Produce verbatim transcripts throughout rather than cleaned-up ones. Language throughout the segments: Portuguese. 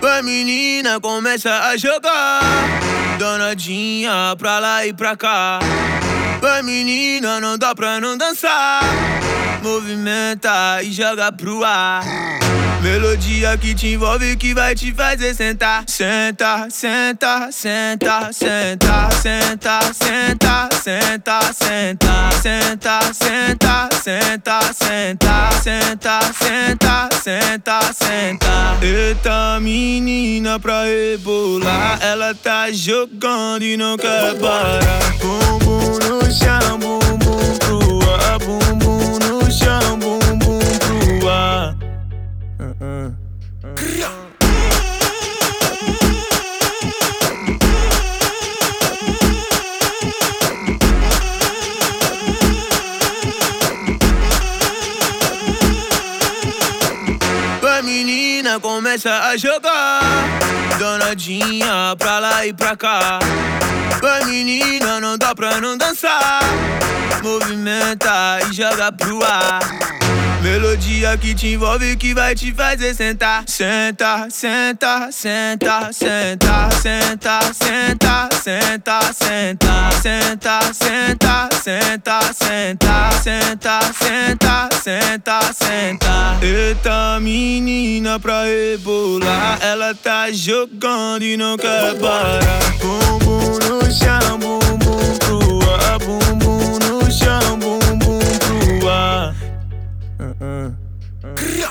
A menina começa a jogar, danadinha pra lá e pra cá. A menina não dá pra não dançar, movimenta e joga pro ar. Melodia que te envolve, que vai te fazer sentar. Senta, senta, senta, senta, senta, senta, senta, senta, senta, senta, senta, senta, senta, senta, senta, senta. Eita menina pra rebolar, ela tá jogando e não quer parar. Bumbum no chão, bumbum pro ar, bumbum no chão, bumbum pro ar. Uh-uh. Uh-uh. A menina começa a jogar, danadinha pra lá e pra cá. A menina não dá pra não dançar, movimenta e joga pro ar. Melodia que te envolve, que vai te fazer sentar. Senta, senta, senta, senta, senta, senta, senta, senta, senta, senta, senta, senta, senta, senta, senta, senta. Eita menina pra rebolar, ela tá jogando e não quer parar. Bumbum no chão, bumbum pro ar, bumbum no chão, bumbum pro ar. Uh-uh. Uh.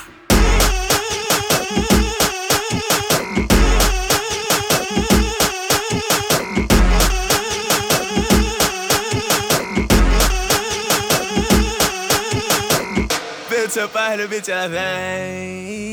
Bitch, ela vai, bitch, ela vem.